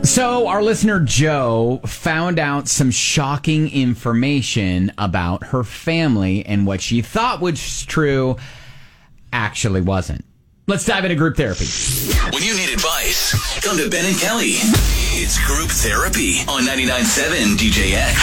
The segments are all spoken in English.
So our listener Joe found out some shocking information about her family, and what she thought was true actually wasn't. Let's dive into group therapy. When you need advice, come to Ben and Kelly. It's Group Therapy on 99.7 DJX.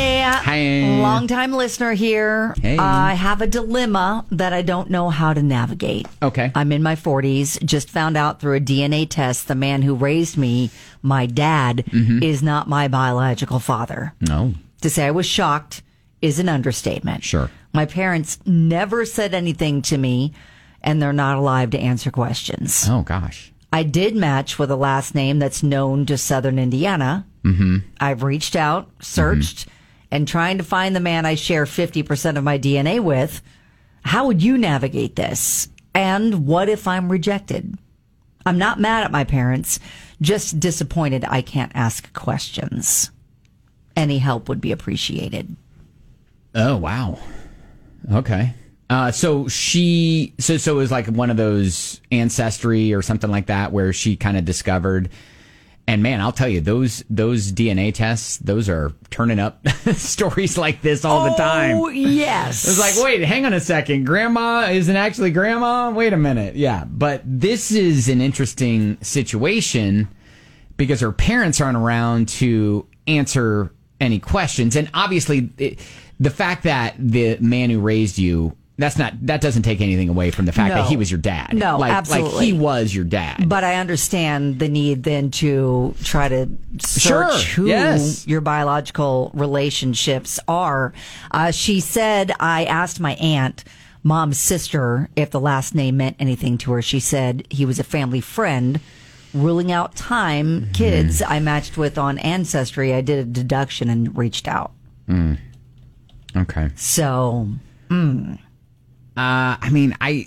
Hi. Long-time listener here. Hey. I have a dilemma that I don't know how to navigate. Okay. I'm in my 40s. Just found out through a DNA test the man who raised me, my dad, is not my biological father. No. To say I was shocked is an understatement. Sure. My parents never said anything to me, and they're not alive to answer questions. Oh, gosh. I did match with a last name that's known to Southern Indiana. Mm-hmm. I've reached out, searched, and trying to find the man I share 50% of my DNA with. How would you navigate this? And what if I'm rejected? I'm not mad at my parents, just disappointed I can't ask questions. Any help would be appreciated. Oh, wow. Okay. So it was like one of those Ancestry or something like that where she kind of discovered, and man, I'll tell you, those DNA tests, those are turning up stories like this all the time. Oh, yes. It's like, wait, hang on a second. Grandma isn't actually grandma? Wait a minute. Yeah. But this is an interesting situation because her parents aren't around to answer any questions. And obviously the fact that the man who raised you, that doesn't take anything away from the fact that he was your dad. No, absolutely. Like he was your dad. But I understand the need then to try to search who your biological relationships are. She said, I asked my aunt, mom's sister, if the last name meant anything to her. She said he was a family friend. Ruling out kids I matched with on Ancestry, I did a deduction and reached out. Okay. So, I mean, I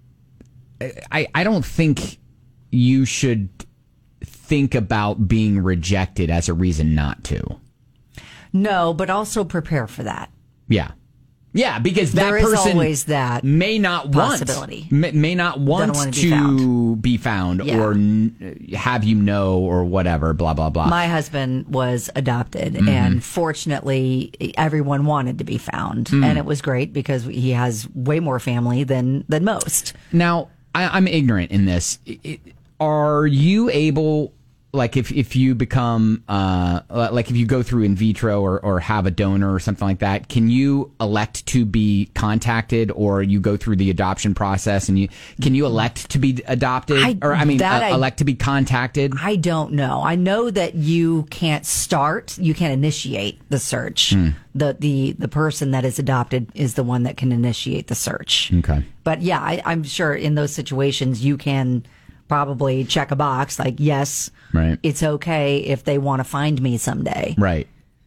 don't think you should think about being rejected as a reason not to. No, but also prepare for that. Yeah. Yeah, because that there is person always that may not possibility. May not want to be found or have you know or whatever, blah, blah, blah. My husband was adopted, and fortunately, everyone wanted to be found. And it was great because he has way more family than most. Now, I'm ignorant in this. Are you able... Like if you become like if you go through in vitro or have a donor or something like that, can you elect to be contacted, or you go through the adoption process and can you elect to be adopted elect to be contacted? I don't know. I know that you can't initiate the search. The person that is adopted is the one that can initiate the search. Okay, but yeah, I'm sure in those situations you can probably check a box like, yes, right, it's okay if they want to find me someday. Right.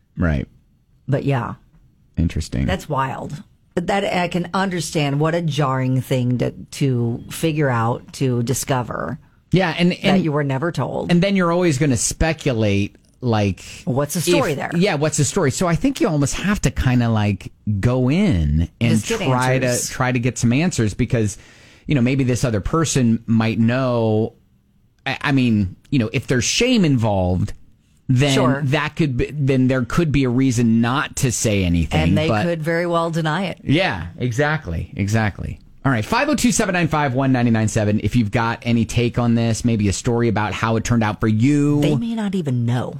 But yeah. Interesting. That's wild. That I can understand what a jarring thing to figure out, to discover. Yeah, and that you were never told. And then you're always going to speculate, like... What's the story there? Yeah, what's the story? So I think you almost have to kind of like go in and try to get some answers because... maybe this other person might know. I mean, if there's shame involved, then then there could be a reason not to say anything. And they could very well deny it. Yeah, exactly. All right, 502-795-1997. If you've got any take on this, maybe a story about how it turned out for you. They may not even know.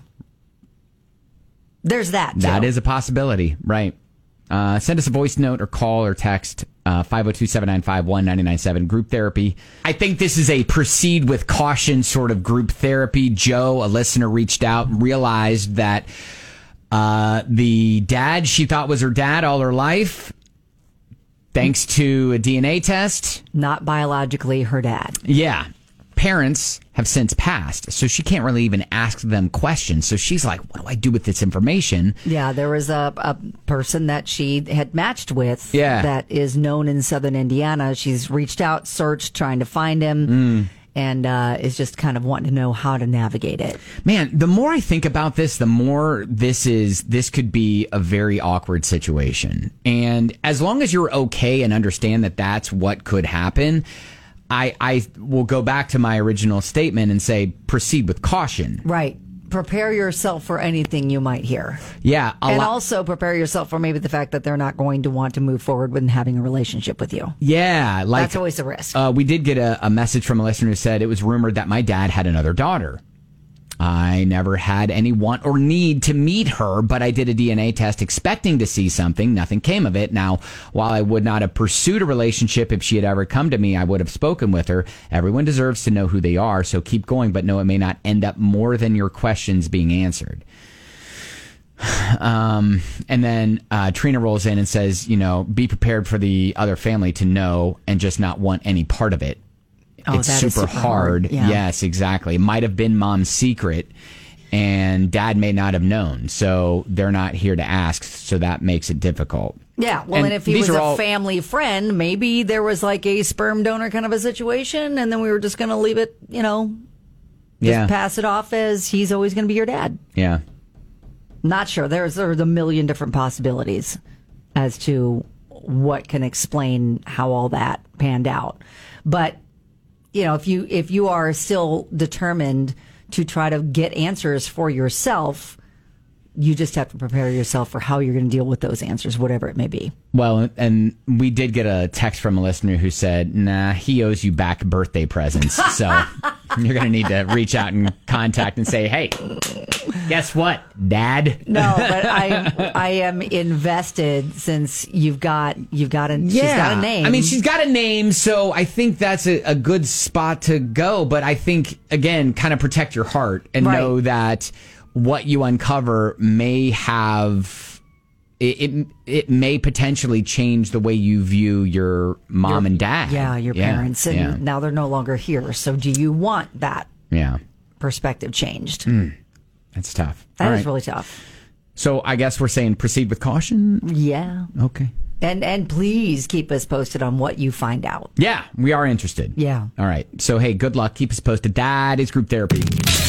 There's that, too. That is a possibility, right. Send us a voice note or call or text 502-795-1997. Group therapy. I think this is a proceed with caution sort of group therapy. Joe, a listener, reached out and realized that the dad she thought was her dad all her life, thanks to a DNA test, not biologically her dad. Yeah. Parents have since passed, so she can't really even ask them questions. So she's like, what do I do with this information? Yeah, there was a person that she had matched with that is known in Southern Indiana. She's reached out, searched, trying to find him, and is just kind of wanting to know how to navigate it. Man, the more I think about this, the more this could be a very awkward situation. And as long as you're okay and understand that that's what could happen, I will go back to my original statement and say proceed with caution. Right. prepare yourself for anything you might hear. Yeah. And also prepare yourself for maybe the fact that they're not going to want to move forward with having a relationship with you. Yeah. Like, that's always a risk. We did get a message from a listener who said it was rumored that my dad had another daughter. I never had any want or need to meet her, but I did a DNA test expecting to see something. Nothing came of it. Now, while I would not have pursued a relationship if she had ever come to me, I would have spoken with her. Everyone deserves to know who they are, so keep going, but no, it may not end up more than your questions being answered. And then Trina rolls in and says, be prepared for the other family to know and just not want any part of it. It's super hard. Yeah. Yes, exactly. It might have been mom's secret and dad may not have known. So they're not here to ask. So that makes it difficult. Yeah. Well, and if he was a family friend, maybe there was like a sperm donor kind of a situation. And then we were just going to leave it, just pass it off as he's always going to be your dad. Yeah. Not sure. There's a million different possibilities as to what can explain how all that panned out. But if you are still determined to try to get answers for yourself, you just have to prepare yourself for how you're going to deal with those answers, whatever it may be. Well, and we did get a text from a listener who said, nah, he owes you back birthday presents. So you're going to need to reach out and contact and say, hey, guess what, Dad? No, but I am invested since she's got a name. I mean, she's got a name, so I think that's a good spot to go. But I think, again, kind of protect your heart and know that what you uncover may have it may potentially change the way you view your mom and dad. Yeah, your parents. And now they're no longer here. So do you want that perspective changed? That's tough. That is really tough. So I guess we're saying proceed with caution? Yeah. Okay. And please keep us posted on what you find out. Yeah, we are interested. Yeah. All right. So, hey, good luck. Keep us posted. That is Group Therapy.